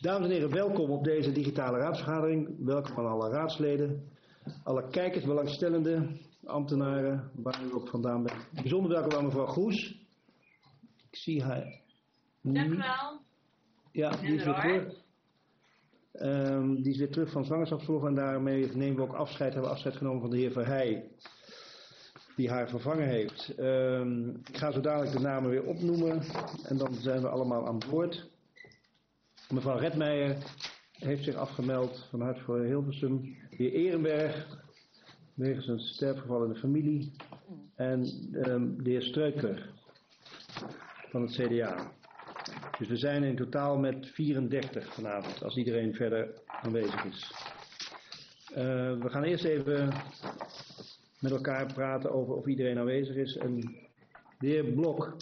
Dames en heren, welkom op deze digitale raadsvergadering. Welkom aan alle raadsleden, alle kijkers, belangstellenden, ambtenaren, waar u ook vandaan bent. Bijzonder welkom aan mevrouw Goes. Ik zie haar niet. Dank u wel. Ja, die is weer terug. Die is weer terug van zwangerschapsverlof en daarmee nemen we ook afscheid. Hebben we afscheid genomen van de heer Verheij, die haar vervangen heeft. Ik ga zo dadelijk de namen weer opnoemen en dan zijn we allemaal aan boord. Mevrouw Redmeijer heeft zich afgemeld van Hart voor Hilversum. De heer Ehrenberg, wegens een sterfgeval in de familie. En de heer Streuker van het CDA. Dus we zijn in totaal met 34 vanavond, als iedereen verder aanwezig is. We gaan eerst even met elkaar praten over of iedereen aanwezig is. En de heer Blok.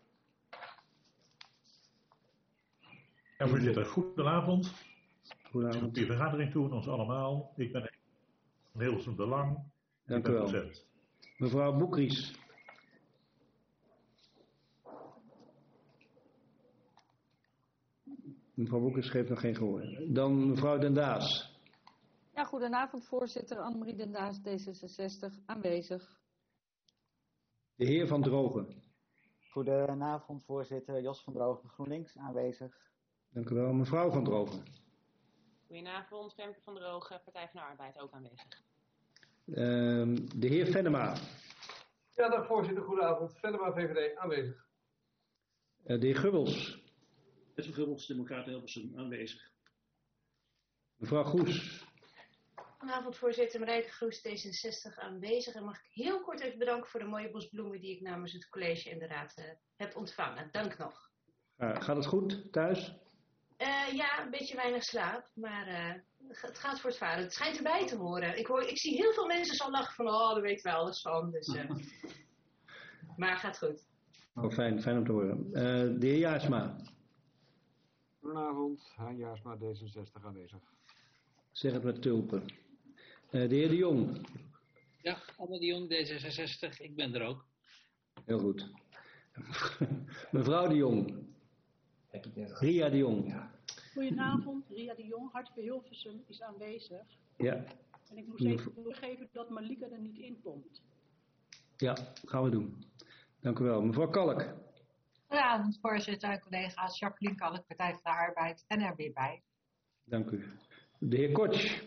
Ja, voorzitter, goedenavond. Goedenavond. Die vergadering toe, ons allemaal. Ik ben van Hilversum Belang. Dank u wel. Present. Mevrouw Boekries. Mevrouw Boekries geeft nog geen gehoor. Dan mevrouw Den Daas. Ja, goedenavond voorzitter. Annemarie Den Daas, D66, aanwezig. De heer Van Drogen. Goedenavond voorzitter, Jos van Drogen, GroenLinks, aanwezig. Dank u wel. Mevrouw Van Drogen. Goedenavond, Femke van Drogen, Partij van de Arbeid, ook aanwezig. De heer Venema. Ja, dag voorzitter, goedenavond. Venema, VVD, aanwezig. De heer Gubbels. Wessel Gubbels, Democraten Hilversum, aanwezig. Mevrouw Goes. Goedenavond voorzitter, Marijke Groes, D66, aanwezig. En mag ik heel kort even bedanken voor de mooie bos bloemen die ik namens het college en de raad heb ontvangen. Dank nog. Gaat het goed thuis? Ja, een beetje weinig slaap, maar het gaat voor het varen. Het schijnt erbij te horen. Ik zie heel veel mensen zo lachen van, daar weten wij alles van. Dus, maar het gaat goed. Oh, fijn om te horen. De heer Jaarsma. Goedenavond, Hein Jaarsma, D66 aanwezig. Zeg het met tulpen. De heer De Jong. Ja, Anne de Jong, D66, ik ben er ook. Heel goed. Mevrouw De Jong. Ria De Jong. Goedenavond, Ria De Jong, Hart voor Hilversum is aanwezig. Ja. En ik moest even doorgeven dat Malika er niet in komt. Ja, gaan we doen. Dank u wel. Mevrouw Kalk. Goedenavond voorzitter en collega's, Jacqueline Kalk, Partij van de Arbeid en er weer bij. Dank u. De heer Kotsch.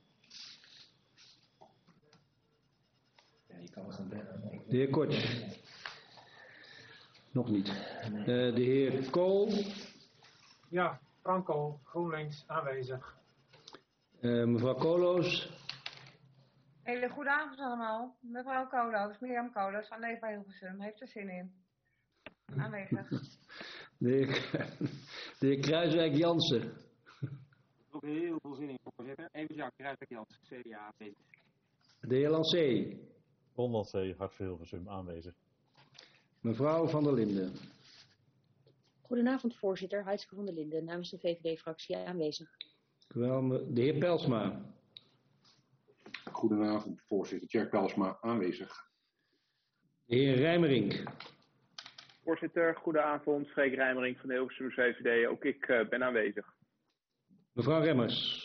De heer Kotsch. Nog niet. De heer Kool. Ja, Franco, GroenLinks, aanwezig. Mevrouw Koolhoos. Hele goede avond allemaal. Mevrouw Koolhoos, Mirjam Koolhoos van Leefbaar Hilversum, heeft er zin in. Aanwezig. De heer Kruiswijk-Jansen. Ook heel veel zin in, voorzitter. Even Jan Kruiswijk-Jansen, CDA aanwezig. De heer Lancé. Ron Lancé, Hart voor Hilversum, aanwezig. Mevrouw van der Linden. Goedenavond voorzitter, Heidske van der Linden, namens de VVD-fractie aanwezig. De heer Pelsma. Goedenavond voorzitter, Tjerk Pelsma aanwezig. De heer Rijmerink. Voorzitter, goedenavond, Freek Rijmerink van de Hilversum VVD, ook ik ben aanwezig. Mevrouw Remmers.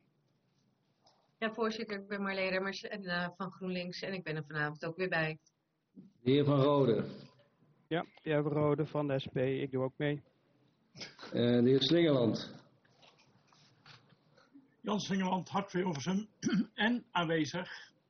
Ja voorzitter, ik ben Marleen Remmers van GroenLinks en ik ben er vanavond ook weer bij. De heer Van Rode. Ja, de heer Van Rode van de SP, ik doe ook mee. De heer Slingerland. Jan Slingerland, Hart voor Hilversum en aanwezig.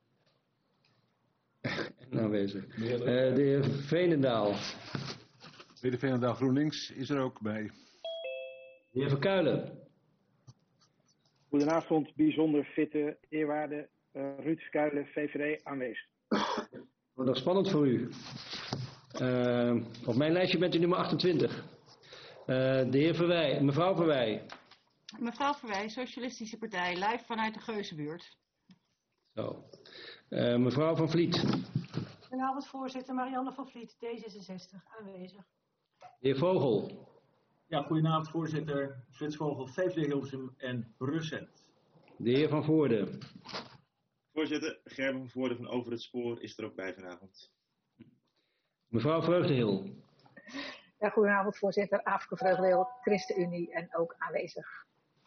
En aanwezig. De heer Veenendaal. De Veenendaal GroenLinks is er ook bij. De heer Verkuilen. Goedenavond, bijzonder fitte, eerwaarde Ruud Verkuilen, VVD, aanwezig. Wordt nog spannend voor u. Op mijn lijstje bent u nummer 28. De heer Verwij, mevrouw Verwij. Mevrouw Verwij, Socialistische Partij, live vanuit de Geuzenbuurt. Zo. Mevrouw van Vliet. Goedenavond voorzitter, Marianne van Vliet, D66, aanwezig. De heer Vogel. Ja, goedenavond voorzitter, Frits Vogel, VVD Hilversum en Recent. De heer Van Voorde. Voorzitter, Gerben van Voorde van Over het Spoor is er ook bij vanavond. Mevrouw Vreugdehil. Ja, goedenavond voorzitter, Afrika Vreugdehil, ChristenUnie en ook aanwezig.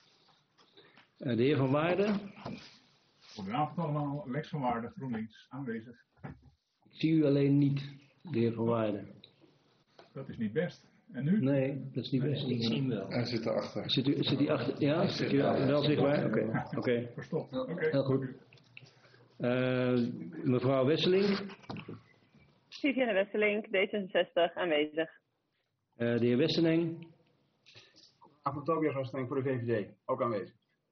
De heer Van Waarden. Goedenavond allemaal, Lex van Waarden, GroenLinks, aanwezig. Ik zie u alleen niet, de heer Van Waarden. Dat is niet best. En nu? Nee, dat is niet best. Ik zie hem wel. Hij zit erachter. Zit hij achter? Ja, zit hij wel zichtbaar? Oké. Verstopt. Oké. Heel goed. Mevrouw Wesseling. Vivienne Wesseling, D66, aanwezig. De heer Wesseling. Tobias Wesseling voor de VVD, ook aanwezig.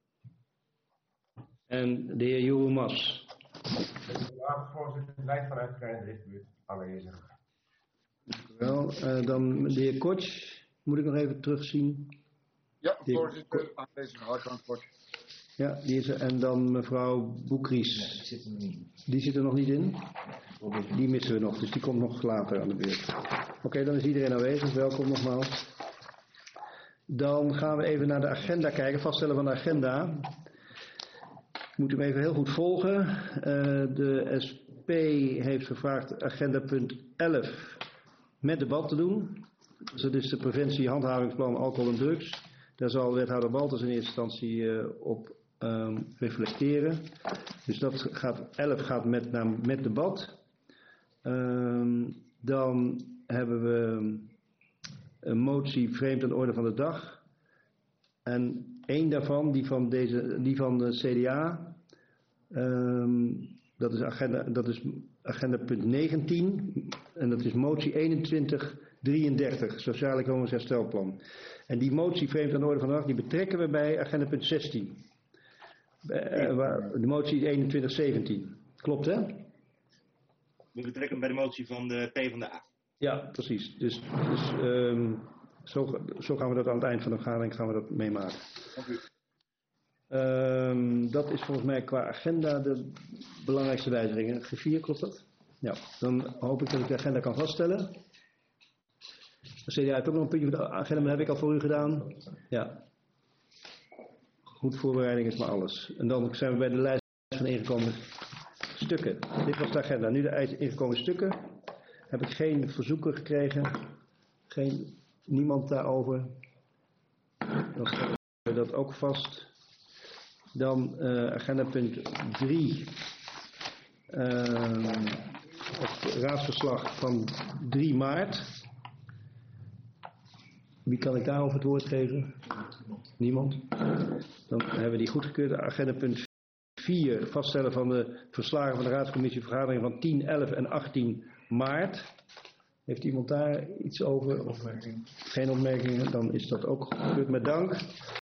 En de heer Jeroen Mas. Ja, voorzitter, lijkt vanuit de Richtbuurt aanwezig. Wel, dan de heer Kortsch, moet ik nog even terugzien. Ja, voorzitter, aanwezig, Hartjan Kortsch. Ja, die is er. En dan mevrouw Boekries. Die zit er nog niet in. Die missen we nog, dus die komt nog later aan de beurt. Oké, dan is iedereen aanwezig. Welkom nogmaals. Dan gaan we even naar de agenda kijken, vaststellen van de agenda. Moet u hem even heel goed volgen. De SP heeft gevraagd agenda punt 11 met debat te doen. Dus dat is de preventie handhavingsplan alcohol en drugs. Daar zal wethouder Balters in eerste instantie op reflecteren. Dus dat gaat, 11 gaat met debat. Dan hebben we een motie vreemd aan de orde van de dag. En één daarvan, die van de CDA, dat is agenda punt 19. En dat is motie 2133, Sociaal-Economisch Herstelplan. En die motie vreemd aan de orde van de dag, die betrekken we bij agenda punt 16. De motie 2117. Klopt, hè? We betrekken hem bij de motie van de PvdA. Ja, precies. Dus zo gaan we dat aan het eind van de vergadering gaan we dat meemaken. Dat is volgens mij qua agenda de belangrijkste wijzigingen. G4, klopt dat? Ja, dan hoop ik dat ik de agenda kan vaststellen. De CDA heeft ook nog een puntje voor de agenda, maar dat heb ik al voor u gedaan. Ja. Goed voorbereiding is maar alles. En dan zijn we bij de lijst van ingekomen stukken. Dit was de agenda. Nu de ingekomen stukken. Heb ik geen verzoeken gekregen. Niemand daarover. Dan stellen we dat ook vast. Dan agenda punt 3. Het raadsverslag van 3 maart. Wie kan ik daarover het woord geven? Niemand? Dan hebben we die goedgekeurd. Agenda punt 4. Vaststellen van de verslagen van de raadscommissie vergadering van 10, 11 en 18 maart. Heeft iemand daar iets over? Geen opmerkingen? Dan is dat ook goedgekeurd met dank.